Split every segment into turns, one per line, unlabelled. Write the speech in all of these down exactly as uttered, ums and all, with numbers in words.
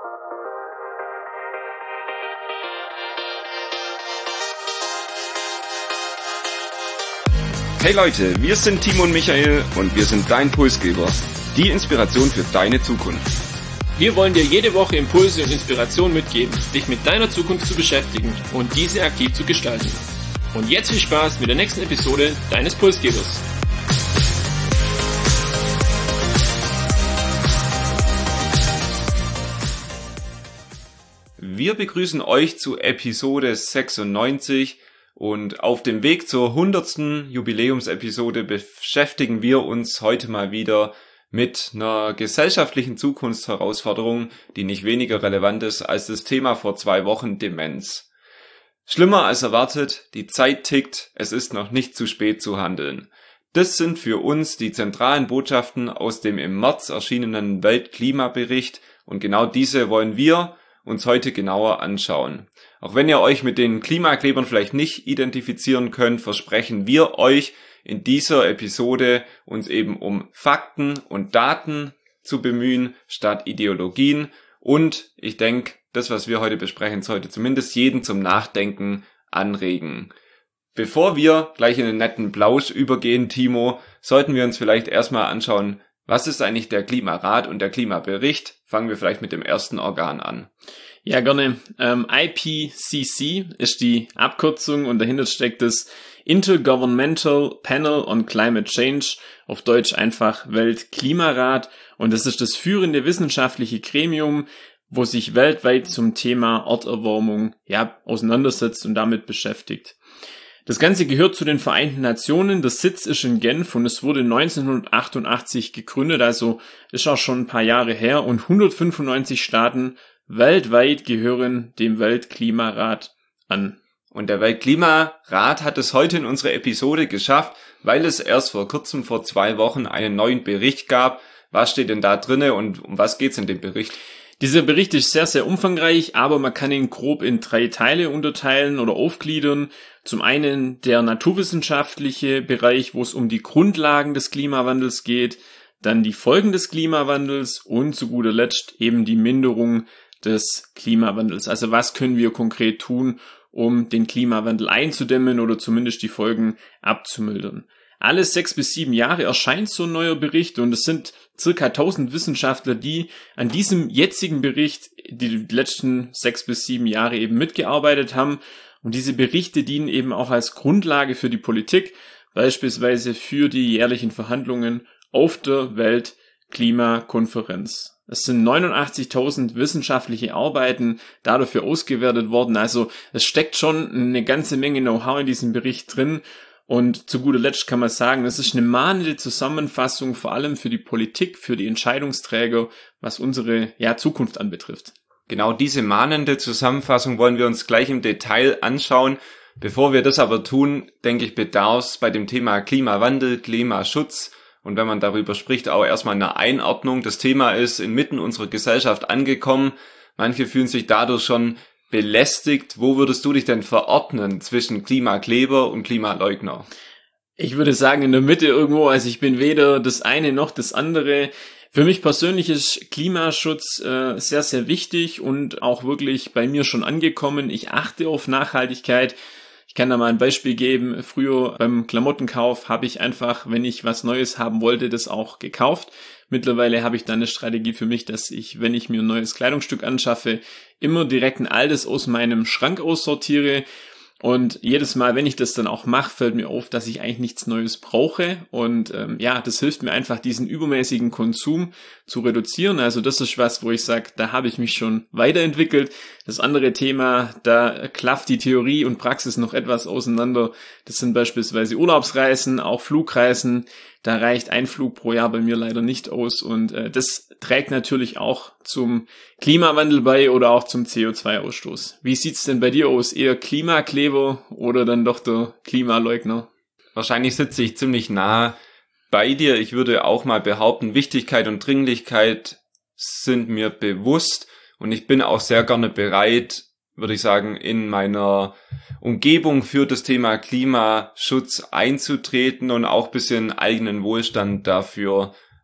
Hey Leute, wir sind Timo und Michael und wir sind dein Pulsgeber, die Inspiration für deine Zukunft.
Wir wollen dir jede Woche Impulse und Inspiration mitgeben, dich mit deiner Zukunft zu beschäftigen und diese aktiv zu gestalten. Und jetzt viel Spaß mit der nächsten Episode deines Pulsgebers.
Wir begrüßen euch zu Episode sechsundneunzig und auf dem Weg zur hundertsten Jubiläumsepisode beschäftigen wir uns heute mal wieder mit einer gesellschaftlichen Zukunftsherausforderung, die nicht weniger relevant ist als das Thema vor zwei Wochen, Demenz. Schlimmer als erwartet, die Zeit tickt, es ist noch nicht zu spät zu handeln. Das sind für uns die zentralen Botschaften aus dem im März erschienenen Weltklimabericht und genau diese wollen wir uns heute genauer anschauen. Auch wenn ihr euch mit den Klimaklebern vielleicht nicht identifizieren könnt, versprechen wir euch in dieser Episode uns eben um Fakten und Daten zu bemühen, statt Ideologien. Und ich denke, das, was wir heute besprechen, sollte zumindest jeden zum Nachdenken anregen. Bevor wir gleich in den netten Plausch übergehen, Timo, sollten wir uns vielleicht erstmal anschauen, was ist eigentlich der Klimarat und der Klimabericht? Fangen wir vielleicht mit dem ersten Organ an.
Ja, gerne. Ähm, I P C C ist die Abkürzung und dahinter steckt das Intergovernmental Panel on Climate Change, auf Deutsch einfach Weltklimarat. Und das ist das führende wissenschaftliche Gremium, wo sich weltweit zum Thema Erderwärmung ja, auseinandersetzt und damit beschäftigt. Das Ganze gehört zu den Vereinten Nationen, der Sitz ist in Genf und es wurde neunzehnhundertachtundachtzig gegründet, also ist auch schon ein paar Jahre her und hundertfünfundneunzig Staaten weltweit gehören dem Weltklimarat an.
Und der Weltklimarat hat es heute in unserer Episode geschafft, weil es erst vor kurzem, vor zwei Wochen, einen neuen Bericht gab. Was steht denn da drinne und um was geht's in dem Bericht?
Dieser Bericht ist sehr, sehr umfangreich, aber man kann ihn grob in drei Teile unterteilen oder aufgliedern. Zum einen der naturwissenschaftliche Bereich, wo es um die Grundlagen des Klimawandels geht, dann die Folgen des Klimawandels und zu guter Letzt eben die Minderung des Klimawandels. Also was können wir konkret tun, um den Klimawandel einzudämmen oder zumindest die Folgen abzumildern. Alle sechs bis sieben Jahre erscheint so ein neuer Bericht und es sind circa tausend Wissenschaftler, die an diesem jetzigen Bericht die letzten sechs bis sieben Jahre eben mitgearbeitet haben. Und diese Berichte dienen eben auch als Grundlage für die Politik, beispielsweise für die jährlichen Verhandlungen auf der Weltklimakonferenz. Es sind neunundachtzigtausend wissenschaftliche Arbeiten da dafür ausgewertet worden. Also es steckt schon eine ganze Menge Know-how in diesem Bericht drin. Und zu guter Letzt kann man sagen, das ist eine mahnende Zusammenfassung, vor allem für die Politik, für die Entscheidungsträger, was unsere ja, Zukunft anbetrifft.
Genau diese mahnende Zusammenfassung wollen wir uns gleich im Detail anschauen. Bevor wir das aber tun, denke ich, bedarf es bei dem Thema Klimawandel, Klimaschutz und wenn man darüber spricht, auch erstmal eine Einordnung. Das Thema ist inmitten unserer Gesellschaft angekommen. Manche fühlen sich dadurch schon belästigt. Wo würdest du dich denn verordnen zwischen Klimakleber und Klimaleugner?
Ich würde sagen in der Mitte irgendwo, also ich bin weder das eine noch das andere. Für mich persönlich ist Klimaschutz äh, sehr, sehr wichtig und auch wirklich bei mir schon angekommen. Ich achte auf Nachhaltigkeit. Ich kann da mal ein Beispiel geben. Früher beim Klamottenkauf habe ich einfach, wenn ich was Neues haben wollte, das auch gekauft. Mittlerweile habe ich dann eine Strategie für mich, dass ich, wenn ich mir ein neues Kleidungsstück anschaffe, immer direkt ein altes aus meinem Schrank aussortiere. Und jedes Mal, wenn ich das dann auch mache, fällt mir auf, dass ich eigentlich nichts Neues brauche. Und ähm, ja, das hilft mir einfach, diesen übermäßigen Konsum zu reduzieren. Also das ist was, wo ich sage, da habe ich mich schon weiterentwickelt. Das andere Thema, da klafft die Theorie und Praxis noch etwas auseinander. Das sind beispielsweise Urlaubsreisen, auch Flugreisen. Da reicht ein Flug pro Jahr bei mir leider nicht aus. Und äh, das trägt natürlich auch zum Klimawandel bei oder auch zum C O zwei Ausstoß. Wie sieht's denn bei dir aus? Eher Klimakleber oder dann doch der Klimaleugner?
Wahrscheinlich sitze ich ziemlich nah bei dir. Ich würde auch mal behaupten, Wichtigkeit und Dringlichkeit sind mir bewusst und ich bin auch sehr gerne bereit, würde ich sagen, in meiner Umgebung für das Thema Klimaschutz einzutreten und auch ein bisschen eigenen Wohlstand dafür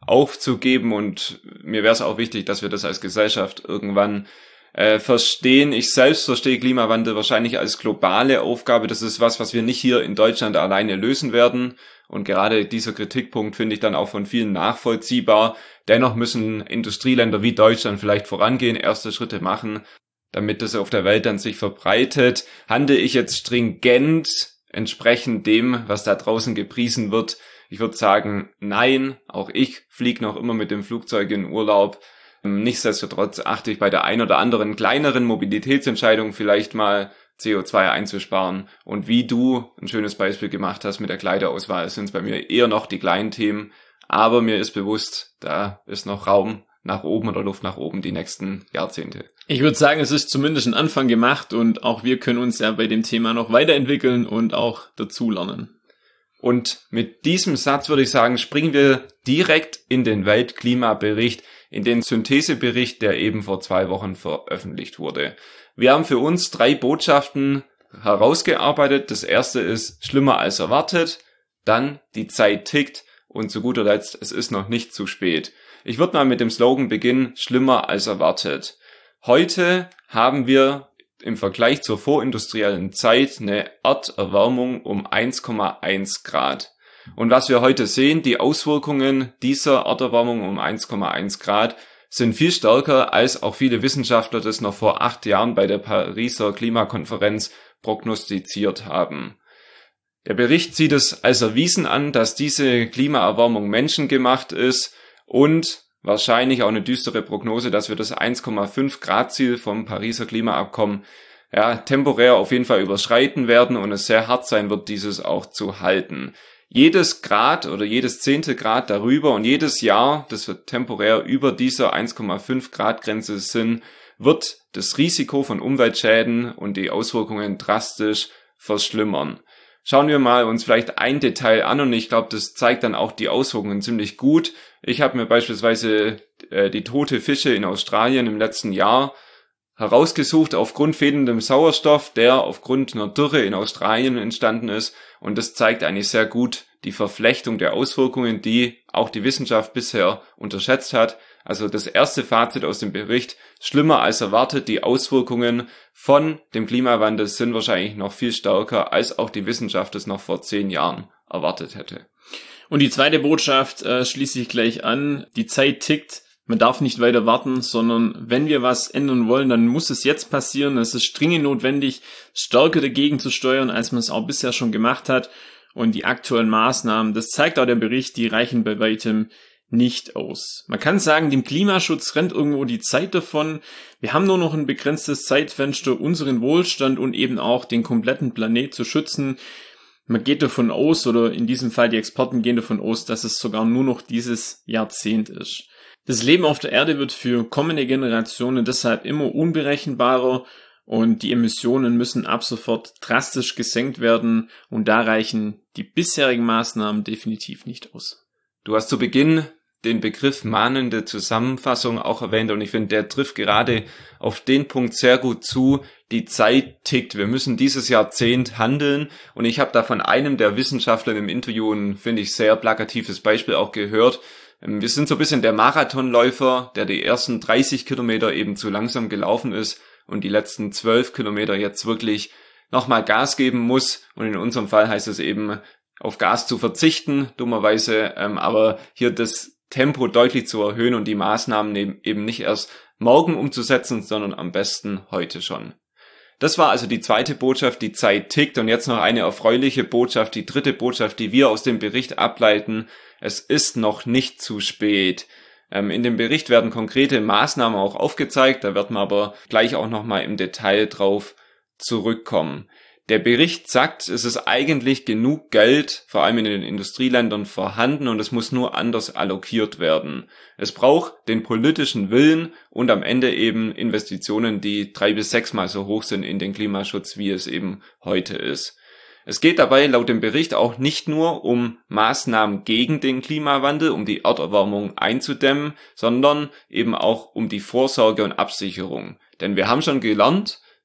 aufzugeben, und mir wäre es auch wichtig, dass wir das als Gesellschaft irgendwann äh, verstehen. Ich selbst verstehe Klimawandel wahrscheinlich als globale Aufgabe. Das ist was, was wir nicht hier in Deutschland alleine lösen werden. Und gerade dieser Kritikpunkt finde ich dann auch von vielen nachvollziehbar. Dennoch müssen Industrieländer wie Deutschland vielleicht vorangehen, erste Schritte machen, damit das auf der Welt dann sich verbreitet. Handle ich jetzt stringent entsprechend dem, was da draußen gepriesen wird? Ich würde sagen, nein. Auch ich fliege noch immer mit dem Flugzeug in Urlaub. Nichtsdestotrotz achte ich bei der ein oder anderen kleineren Mobilitätsentscheidung vielleicht mal C O zwei einzusparen. Und wie du ein schönes Beispiel gemacht hast mit der Kleiderauswahl, sind es bei mir eher noch die kleinen Themen. Aber mir ist bewusst, da ist noch Raum nach oben oder Luft nach oben die nächsten Jahrzehnte.
Ich würde sagen, es ist zumindest ein Anfang gemacht und auch wir können uns ja bei dem Thema noch weiterentwickeln und auch dazulernen.
Und mit diesem Satz würde ich sagen, springen wir direkt in den Weltklimabericht, in den Synthesebericht, der eben vor zwei Wochen veröffentlicht wurde. Wir haben für uns drei Botschaften herausgearbeitet. Das erste ist schlimmer als erwartet, dann die Zeit tickt und zu guter Letzt, es ist noch nicht zu spät. Ich würde mal mit dem Slogan beginnen, schlimmer als erwartet. Heute haben wir im Vergleich zur vorindustriellen Zeit eine Erderwärmung um eins Komma eins Grad. Und was wir heute sehen, die Auswirkungen dieser Erderwärmung um eins Komma eins Grad sind viel stärker, als auch viele Wissenschaftler das noch vor acht Jahren bei der Pariser Klimakonferenz prognostiziert haben. Der Bericht sieht es als erwiesen an, dass diese Klimaerwärmung menschengemacht ist und wahrscheinlich auch eine düstere Prognose, dass wir das eins Komma fünf Grad Ziel vom Pariser Klimaabkommen ja, temporär auf jeden Fall überschreiten werden und es sehr hart sein wird, dieses auch zu halten. Jedes Grad oder jedes zehnte Grad darüber und jedes Jahr, das wir temporär über dieser eins Komma fünf Grad Grenze sind, wird das Risiko von Umweltschäden und die Auswirkungen drastisch verschlimmern. Schauen wir mal uns vielleicht ein Detail an und ich glaube, das zeigt dann auch die Auswirkungen ziemlich gut. Ich habe mir beispielsweise äh, die tote Fische in Australien im letzten Jahr herausgesucht aufgrund fehlendem Sauerstoff, der aufgrund einer Dürre in Australien entstanden ist. Und das zeigt eigentlich sehr gut die Verflechtung der Auswirkungen, die auch die Wissenschaft bisher unterschätzt hat. Also das erste Fazit aus dem Bericht, schlimmer als erwartet, die Auswirkungen von dem Klimawandel sind wahrscheinlich noch viel stärker, als auch die Wissenschaft es noch vor zehn Jahren erwartet hätte.
Und die zweite Botschaft äh, schließe ich gleich an, die Zeit tickt. Man darf nicht weiter warten, sondern wenn wir was ändern wollen, dann muss es jetzt passieren. Es ist dringend notwendig, stärker dagegen zu steuern, als man es auch bisher schon gemacht hat. Und die aktuellen Maßnahmen, das zeigt auch der Bericht, die reichen bei weitem nicht aus. Man kann sagen, dem Klimaschutz rennt irgendwo die Zeit davon. Wir haben nur noch ein begrenztes Zeitfenster, unseren Wohlstand und eben auch den kompletten Planet zu schützen. Man geht davon aus, oder in diesem Fall die Experten gehen davon aus, dass es sogar nur noch dieses Jahrzehnt ist. Das Leben auf der Erde wird für kommende Generationen deshalb immer unberechenbarer und die Emissionen müssen ab sofort drastisch gesenkt werden und da reichen die bisherigen Maßnahmen definitiv nicht aus.
Du hast zu Beginn den Begriff mahnende Zusammenfassung auch erwähnt und ich finde, der trifft gerade auf den Punkt sehr gut zu. Die Zeit tickt. Wir müssen dieses Jahrzehnt handeln und ich habe da von einem der Wissenschaftler im Interview ein, finde ich, sehr plakatives Beispiel auch gehört. Wir sind so ein bisschen der Marathonläufer, der die ersten dreißig Kilometer eben zu langsam gelaufen ist und die letzten zwölf Kilometer jetzt wirklich nochmal Gas geben muss. Und in unserem Fall heißt es eben, auf Gas zu verzichten, dummerweise, aber hier das Tempo deutlich zu erhöhen und die Maßnahmen eben nicht erst morgen umzusetzen, sondern am besten heute schon. Das war also die zweite Botschaft, die Zeit tickt und jetzt noch eine erfreuliche Botschaft, die dritte Botschaft, die wir aus dem Bericht ableiten. Es ist noch nicht zu spät. Ähm, in dem Bericht werden konkrete Maßnahmen auch aufgezeigt, da wird man aber gleich auch nochmal im Detail drauf zurückkommen. Der Bericht sagt, es ist eigentlich genug Geld, vor allem in den Industrieländern, vorhanden und es muss nur anders allokiert werden. Es braucht den politischen Willen und am Ende eben Investitionen, die drei bis sechsmal so hoch sind in den Klimaschutz, wie es eben heute ist. Es geht dabei laut dem Bericht auch nicht nur um Maßnahmen gegen den Klimawandel, um die Erderwärmung einzudämmen, sondern eben auch um die Vorsorge und Absicherung. Denn wir haben schon gelernt,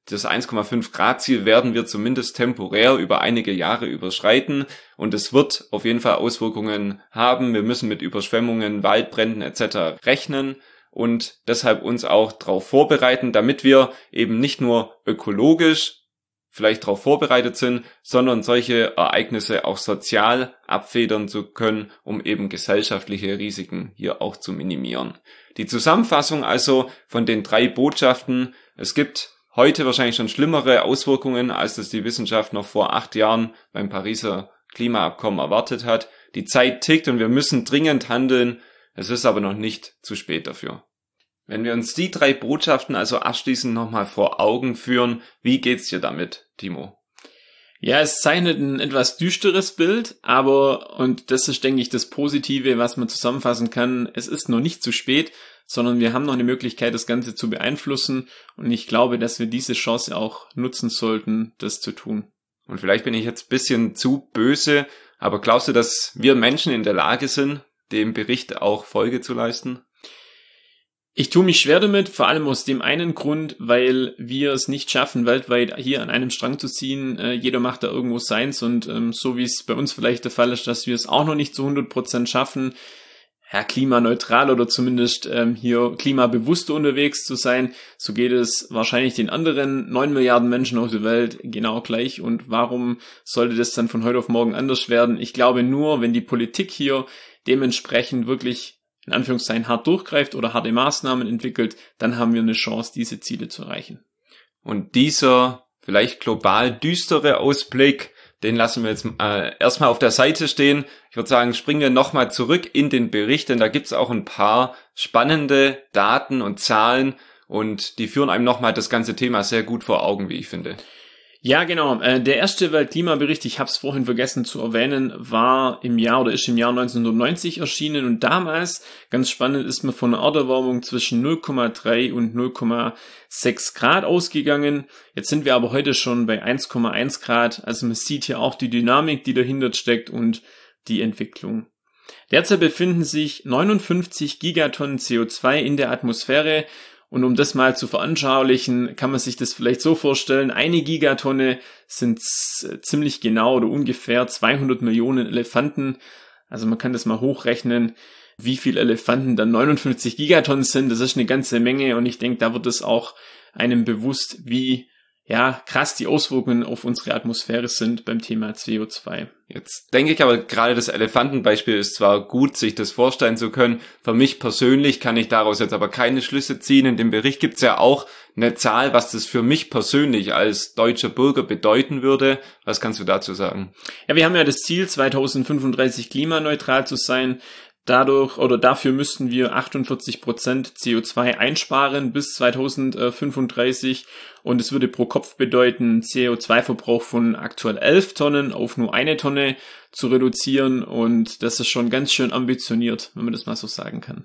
das eins Komma fünf Grad Ziel werden wir zumindest temporär über einige Jahre überschreiten und es wird auf jeden Fall Auswirkungen haben. Wir müssen mit Überschwemmungen, Waldbränden et cetera rechnen und deshalb uns auch darauf vorbereiten, damit wir eben nicht nur ökologisch vielleicht darauf vorbereitet sind, sondern solche Ereignisse auch sozial abfedern zu können, um eben gesellschaftliche Risiken hier auch zu minimieren. Die Zusammenfassung also von den drei Botschaften: Es gibt heute wahrscheinlich schon schlimmere Auswirkungen, als das die Wissenschaft noch vor acht Jahren beim Pariser Klimaabkommen erwartet hat. Die Zeit tickt und wir müssen dringend handeln. Es ist aber noch nicht zu spät dafür. Wenn wir uns die drei Botschaften also abschließend nochmal vor Augen führen, wie geht's dir damit, Timo?
Ja, es zeichnet ein etwas düsteres Bild, aber, und das ist, denke ich, das Positive, was man zusammenfassen kann, es ist noch nicht zu spät, sondern wir haben noch eine Möglichkeit, das Ganze zu beeinflussen und ich glaube, dass wir diese Chance auch nutzen sollten, das zu tun.
Und vielleicht bin ich jetzt ein bisschen zu böse, aber glaubst du, dass wir Menschen in der Lage sind, dem Bericht auch Folge zu leisten?
Ich tue mich schwer damit, vor allem aus dem einen Grund, weil wir es nicht schaffen, weltweit hier an einem Strang zu ziehen. Äh, jeder macht da irgendwo seins und ähm, so wie es bei uns vielleicht der Fall ist, dass wir es auch noch nicht zu hundert Prozent schaffen, ja, klimaneutral oder zumindest ähm, hier klimabewusster unterwegs zu sein, so geht es wahrscheinlich den anderen neun Milliarden Menschen auf der Welt genau gleich. Und warum sollte das dann von heute auf morgen anders werden? Ich glaube nur, wenn die Politik hier dementsprechend wirklich in Anführungszeichen hart durchgreift oder harte Maßnahmen entwickelt, dann haben wir eine Chance, diese Ziele zu erreichen.
Und dieser vielleicht global düstere Ausblick, den lassen wir jetzt äh, erstmal auf der Seite stehen. Ich würde sagen, springen wir nochmal zurück in den Bericht, denn da gibt's auch ein paar spannende Daten und Zahlen und die führen einem nochmal das ganze Thema sehr gut vor Augen, wie ich finde.
Ja, genau. Äh, der erste Weltklimabericht, ich habe es vorhin vergessen zu erwähnen, war im Jahr oder ist im Jahr neunzehnhundertneunzig erschienen und damals, ganz spannend, ist man von einer Erderwärmung zwischen null Komma drei und null Komma sechs Grad ausgegangen. Jetzt sind wir aber heute schon bei eins Komma eins Grad, also man sieht hier auch die Dynamik, die dahinter steckt und die Entwicklung. Derzeit befinden sich neunundfünfzig Gigatonnen C O zwei in der Atmosphäre. Und um das mal zu veranschaulichen, kann man sich das vielleicht so vorstellen, eine Gigatonne sind ziemlich genau oder ungefähr zweihundert Millionen Elefanten. Also man kann das mal hochrechnen, wie viele Elefanten dann neunundfünfzig Gigatonnen sind. Das ist eine ganze Menge und ich denke, da wird es auch einem bewusst, wie ja krass die Auswirkungen auf unsere Atmosphäre sind beim Thema C O zwei.
Jetzt denke ich aber, gerade das Elefantenbeispiel ist zwar gut, sich das vorstellen zu können. Für mich persönlich kann ich daraus jetzt aber keine Schlüsse ziehen. In dem Bericht gibt es ja auch eine Zahl, was das für mich persönlich als deutscher Bürger bedeuten würde. Was kannst du dazu sagen?
Ja, wir haben ja das Ziel, zweitausendfünfunddreißig klimaneutral zu sein. Dadurch oder dafür müssten wir achtundvierzig Prozent C O zwei einsparen bis zweitausendfünfunddreißig und es würde pro Kopf bedeuten, C O zwei Verbrauch von aktuell elf Tonnen auf nur eine Tonne zu reduzieren und das ist schon ganz schön ambitioniert, wenn man das mal so sagen kann.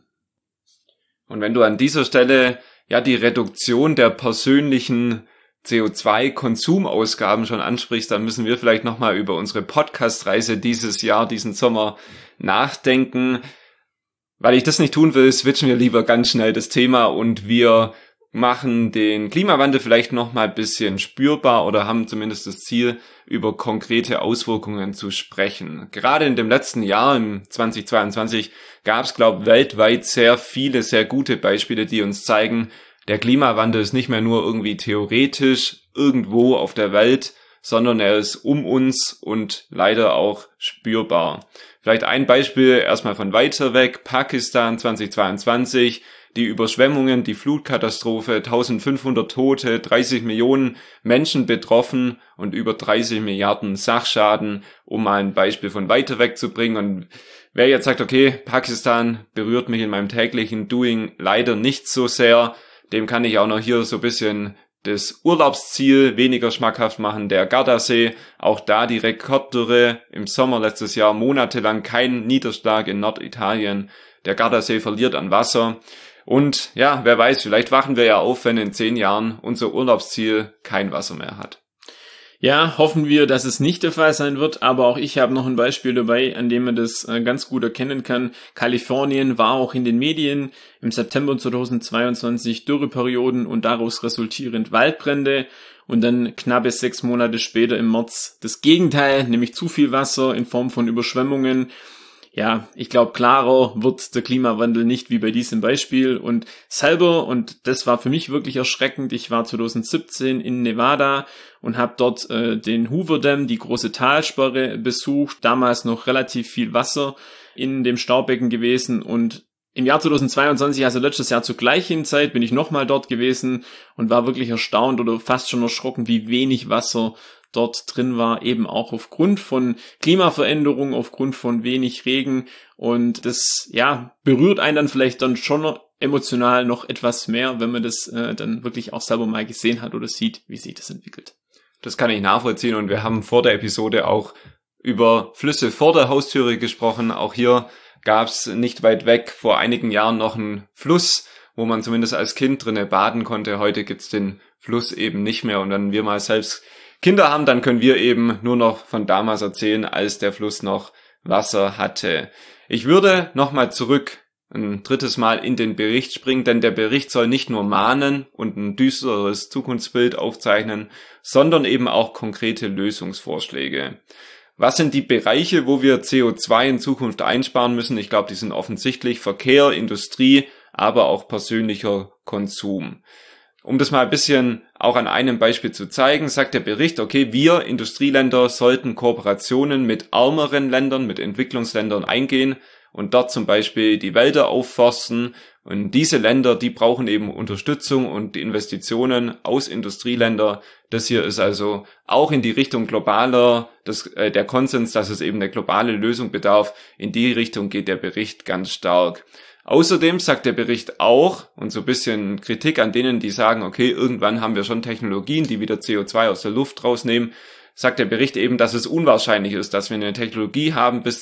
Und wenn du an dieser Stelle ja die Reduktion der persönlichen C O zwei Konsumausgaben schon ansprichst, dann müssen wir vielleicht nochmal über unsere Podcast-Reise dieses Jahr, diesen Sommer nachdenken. Weil ich das nicht tun will, switchen wir lieber ganz schnell das Thema und wir machen den Klimawandel vielleicht nochmal ein bisschen spürbar oder haben zumindest das Ziel, über konkrete Auswirkungen zu sprechen. Gerade in dem letzten Jahr, im zweitausendzweiundzwanzig, gab es, glaube ich, weltweit sehr viele, sehr gute Beispiele, die uns zeigen, der Klimawandel ist nicht mehr nur irgendwie theoretisch irgendwo auf der Welt, sondern er ist um uns und leider auch spürbar. Vielleicht ein Beispiel erstmal von weiter weg, Pakistan zweitausendzweiundzwanzig, die Überschwemmungen, die Flutkatastrophe, eintausendfünfhundert Tote, dreißig Millionen Menschen betroffen und über dreißig Milliarden Sachschaden, um mal ein Beispiel von weiter weg zu bringen. Und wer jetzt sagt, okay, Pakistan berührt mich in meinem täglichen Doing leider nicht so sehr, dem kann ich auch noch hier so ein bisschen das Urlaubsziel weniger schmackhaft machen, der Gardasee. Auch da die Rekorddürre im Sommer letztes Jahr, monatelang kein Niederschlag in Norditalien. Der Gardasee verliert an Wasser. Und ja, wer weiß, vielleicht wachen wir ja auf, wenn in zehn Jahren unser Urlaubsziel kein Wasser mehr hat.
Ja, hoffen wir, dass es nicht der Fall sein wird, aber auch ich habe noch ein Beispiel dabei, an dem man das ganz gut erkennen kann. Kalifornien war auch in den Medien im September zweitausendzweiundzwanzig Dürreperioden und daraus resultierend Waldbrände und dann knappe sechs Monate später im März das Gegenteil, nämlich zu viel Wasser in Form von Überschwemmungen. Ja, ich glaube, klarer wird der Klimawandel nicht wie bei diesem Beispiel und selber, und das war für mich wirklich erschreckend, ich war zwanzig siebzehn in Nevada und habe dort äh, den Hoover Dam, die große Talsperre, besucht, damals noch relativ viel Wasser in dem Staubecken gewesen und im Jahr zweitausendzweiundzwanzig, also letztes Jahr zur gleichen Zeit, bin ich nochmal dort gewesen und war wirklich erstaunt oder fast schon erschrocken, wie wenig Wasser dort drin war, eben auch aufgrund von Klimaveränderung, aufgrund von wenig Regen und das, ja, berührt einen dann vielleicht dann schon emotional noch etwas mehr, wenn man das äh, dann wirklich auch selber mal gesehen hat oder sieht, wie sich das entwickelt.
Das kann ich nachvollziehen und wir haben vor der Episode auch über Flüsse vor der Haustüre gesprochen. Auch hier gab es nicht weit weg vor einigen Jahren noch einen Fluss, wo man zumindest als Kind drinne baden konnte. Heute gibt's den Fluss eben nicht mehr und wenn wir mal selbst Kinder haben, dann können wir eben nur noch von damals erzählen, als der Fluss noch Wasser hatte. Ich würde nochmal zurück ein drittes Mal in den Bericht springen, denn der Bericht soll nicht nur mahnen und ein düsteres Zukunftsbild aufzeichnen, sondern eben auch konkrete Lösungsvorschläge. Was sind die Bereiche, wo wir C O zwei in Zukunft einsparen müssen? Ich glaube, die sind offensichtlich: Verkehr, Industrie, aber auch persönlicher Konsum. Um das mal ein bisschen auch an einem Beispiel zu zeigen, sagt der Bericht, okay, wir Industrieländer sollten Kooperationen mit ärmeren Ländern, mit Entwicklungsländern eingehen und dort zum Beispiel die Wälder aufforsten. Und diese Länder, die brauchen eben Unterstützung und Investitionen aus Industrieländern. Das hier ist also auch in die Richtung globaler, das, äh, der Konsens, dass es eben eine globale Lösung bedarf. In die Richtung geht der Bericht ganz stark. Außerdem sagt der Bericht auch, und so ein bisschen Kritik an denen, die sagen, okay, irgendwann haben wir schon Technologien, die wieder C O zwei aus der Luft rausnehmen, sagt der Bericht eben, dass es unwahrscheinlich ist, dass wir eine Technologie haben bis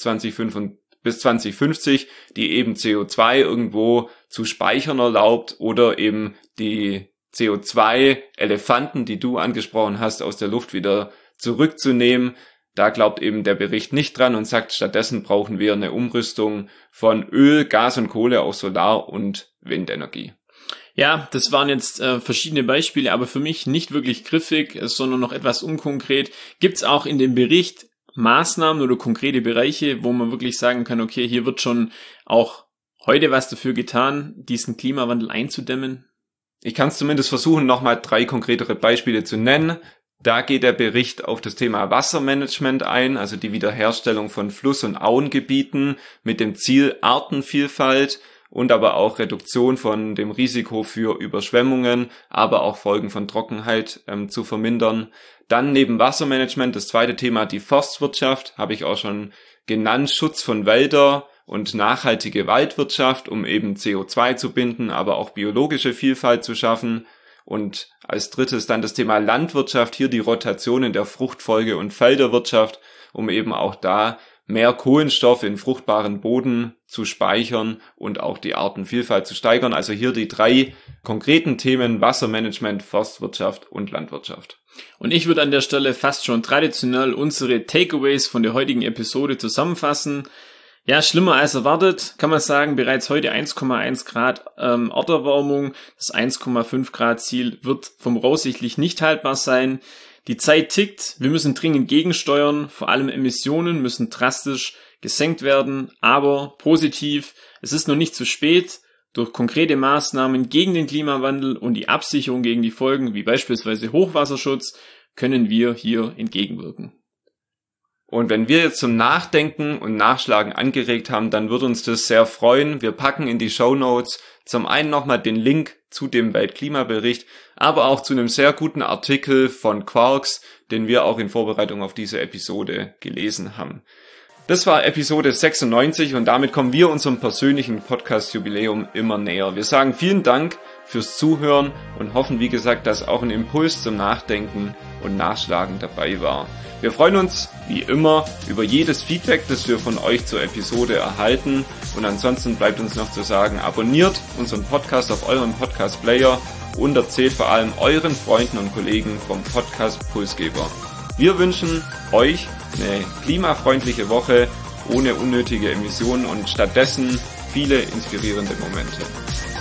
zwanzig fünfzig, die eben C O zwei irgendwo zu speichern erlaubt oder eben die C O zwei Elefanten, die du angesprochen hast, aus der Luft wieder zurückzunehmen. Da glaubt eben der Bericht nicht dran und sagt, stattdessen brauchen wir eine Umrüstung von Öl, Gas und Kohle auf Solar- und Windenergie.
Ja, das waren jetzt äh, verschiedene Beispiele, aber für mich nicht wirklich griffig, sondern noch etwas unkonkret. Gibt es auch in dem Bericht Maßnahmen oder konkrete Bereiche, wo man wirklich sagen kann, okay, hier wird schon auch heute was dafür getan, diesen Klimawandel einzudämmen?
Ich kann es zumindest versuchen, nochmal drei konkretere Beispiele zu nennen. Da geht der Bericht auf das Thema Wassermanagement ein, also die Wiederherstellung von Fluss- und Auengebieten mit dem Ziel Artenvielfalt und aber auch Reduktion von dem Risiko für Überschwemmungen, aber auch Folgen von Trockenheit ähm, zu vermindern. Dann neben Wassermanagement das zweite Thema, die Forstwirtschaft, habe ich auch schon genannt, Schutz von Wälder und nachhaltige Waldwirtschaft, um eben C O zwei zu binden, aber auch biologische Vielfalt zu schaffen. Und als drittes dann das Thema Landwirtschaft, hier die Rotation in der Fruchtfolge- und Felderwirtschaft, um eben auch da mehr Kohlenstoff in fruchtbaren Boden zu speichern und auch die Artenvielfalt zu steigern. Also hier die drei konkreten Themen: Wassermanagement, Forstwirtschaft und Landwirtschaft.
Und ich würde an der Stelle fast schon traditionell unsere Takeaways von der heutigen Episode zusammenfassen. Ja, schlimmer als erwartet, kann man sagen, bereits heute eins Komma eins Grad ähm, Erderwärmung. Das eins Komma fünf Grad Ziel wird voraussichtlich nicht haltbar sein. Die Zeit tickt, wir müssen dringend gegensteuern, vor allem Emissionen müssen drastisch gesenkt werden, aber positiv, es ist noch nicht zu spät. Durch konkrete Maßnahmen gegen den Klimawandel und die Absicherung gegen die Folgen, wie beispielsweise Hochwasserschutz, können wir hier entgegenwirken.
Und wenn wir jetzt zum Nachdenken und Nachschlagen angeregt haben, dann würde uns das sehr freuen. Wir packen in die Shownotes zum einen nochmal den Link zu dem Weltklimabericht, aber auch zu einem sehr guten Artikel von Quarks, den wir auch in Vorbereitung auf diese Episode gelesen haben. Das war Episode sechsundneunzig und damit kommen wir unserem persönlichen Podcast-Jubiläum immer näher. Wir sagen vielen Dank fürs Zuhören und hoffen, wie gesagt, dass auch ein Impuls zum Nachdenken und Nachschlagen dabei war. Wir freuen uns, wie immer, über jedes Feedback, das wir von euch zur Episode erhalten. Und ansonsten bleibt uns noch zu sagen, abonniert unseren Podcast auf eurem Podcast-Player und erzählt vor allem euren Freunden und Kollegen vom Podcast Pulsgeber. Wir wünschen euch eine klimafreundliche Woche ohne unnötige Emissionen und stattdessen viele inspirierende Momente.